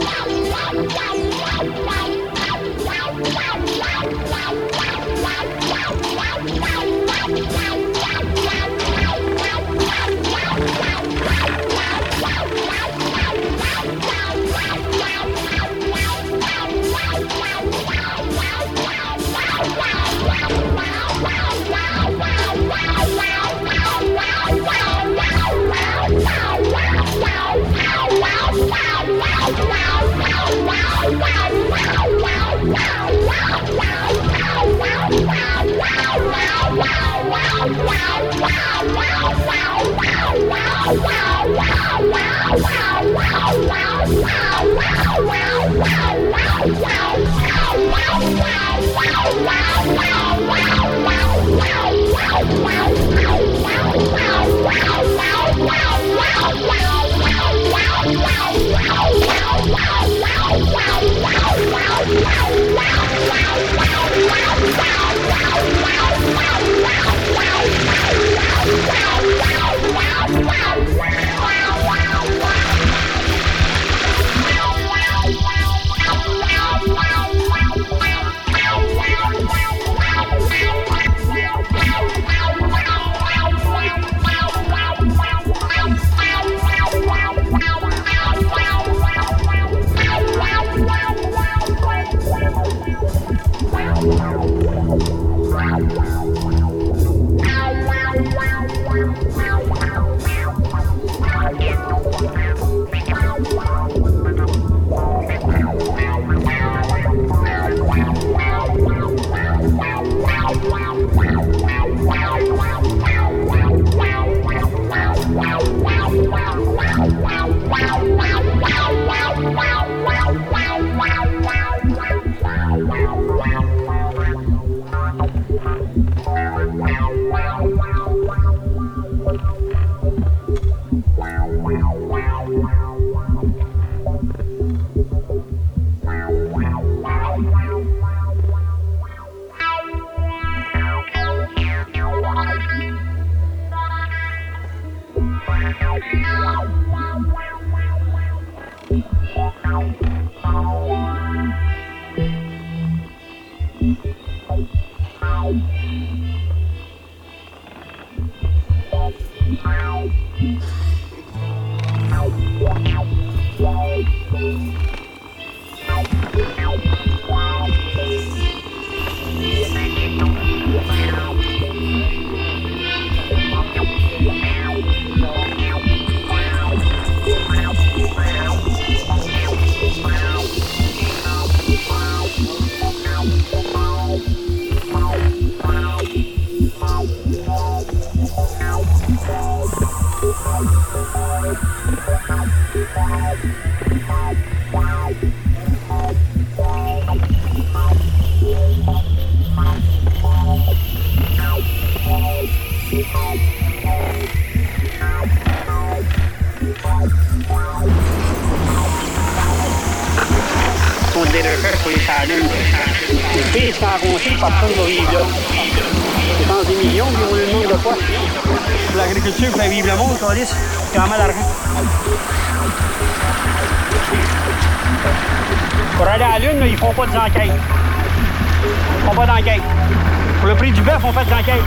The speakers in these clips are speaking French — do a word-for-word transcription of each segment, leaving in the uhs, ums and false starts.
Personne va vivre là. C'est dans des millions qui roulent le monde de quoi? Pour l'agriculture, pour faire vivre le monde, ça dit, c'est vraiment d'argent. Pour aller à la Lune, ils font pas d'enquête. Ils font pas d'enquête. Pour le prix du bœuf, on fait des enquêtes.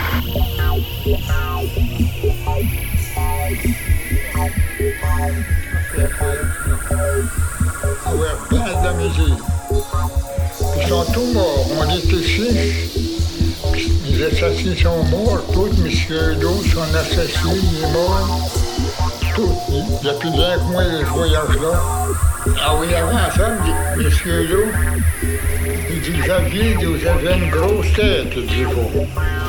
Ah ouais, plein de la musique. Ils sont tous morts. On était six. Les assassins sont morts. Tous, M. Ledoux, son assassin, il est mort. Tous. Il n'y a plus rien que moi, ce voyage-là. Ah oui, avant ça, M. Ledoux, il dit, Xavier, vous avez une grosse tête, il dit, vous.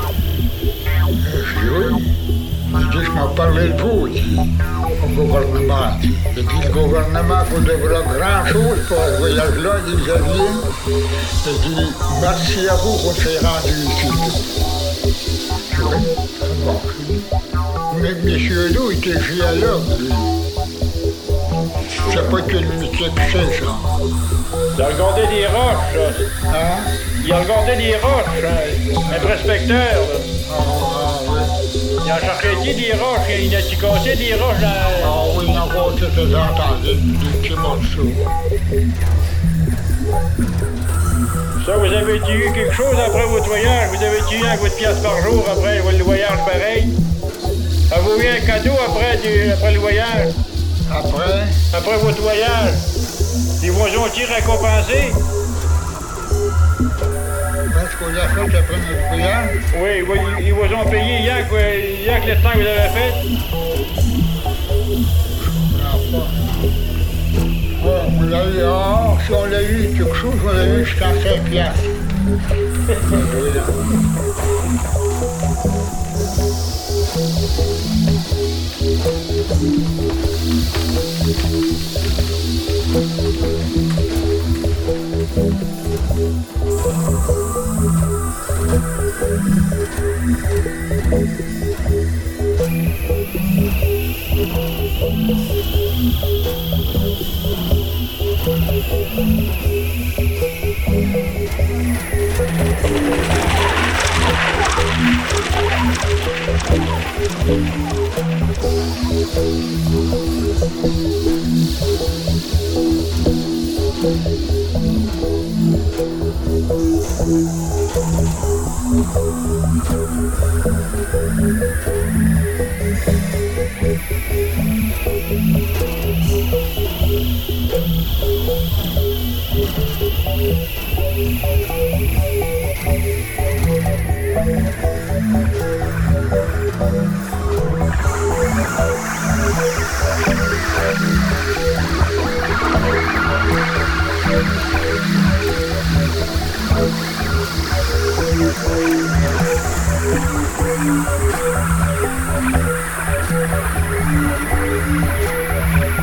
Je dis, oui. Il dit, je m'en parlais de vous, il dit, au gouvernement. Il dit, le gouvernement, vous devra grand-chose pour ce voyage-là, il dit, Xavier. Il dit, merci à vous qu'on s'est rendu ici. Oui, bon. Mais M. Ledoux était géologue, lui. C'est pas que lui qui fait ça. Il a regardé des roches, là. Hein? Il a regardé des roches, hein. Un prospecteur, là. Ah, ah, oui. Il a cherché des roches, il a cassé des roches dans... Ah oui, il y a encore quelques entendu des petits morceaux. Ça, vous avez-tu eu quelque chose après votre voyage? Vous avez-tu eu un coup de pièce par jour après le voyage pareil? Avez-vous eu un cadeau après, du, après le voyage? Après? Après votre voyage? Ils vous ont-ils récompensé? Qu'est-ce qu'on a fait après notre voyage? Oui, oui, ils vous ont payé hier que, hier que le temps que vous avez fait? Non, pas. Bon, on l'a eu, ah, si on l'a eu quelque chose, on l'a eu jusqu'à cinq piastres.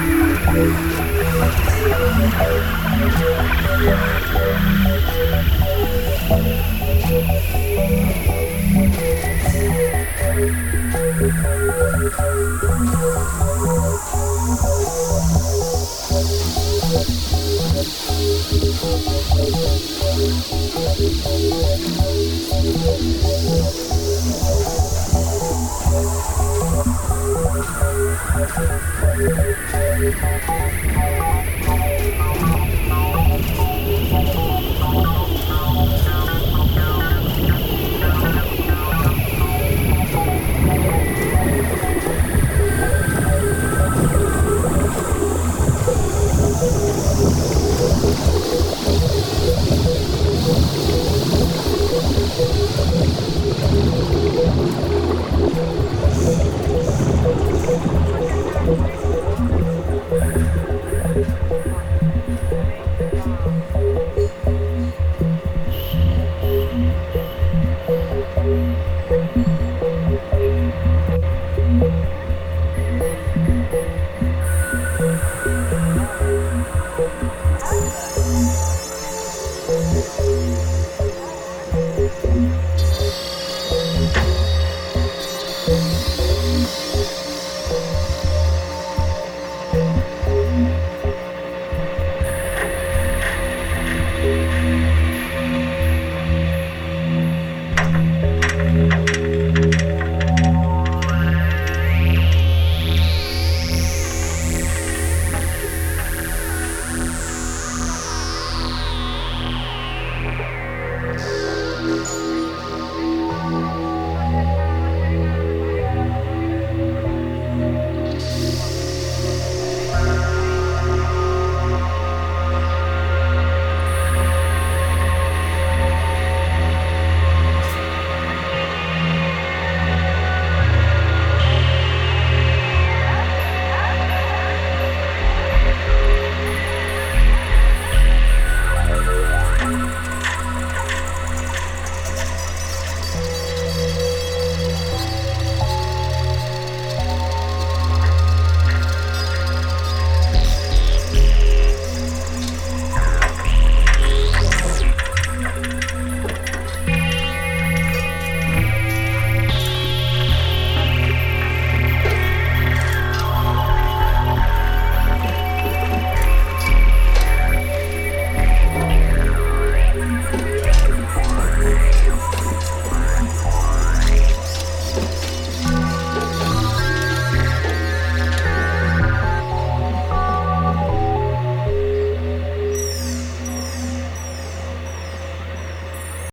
Thank you.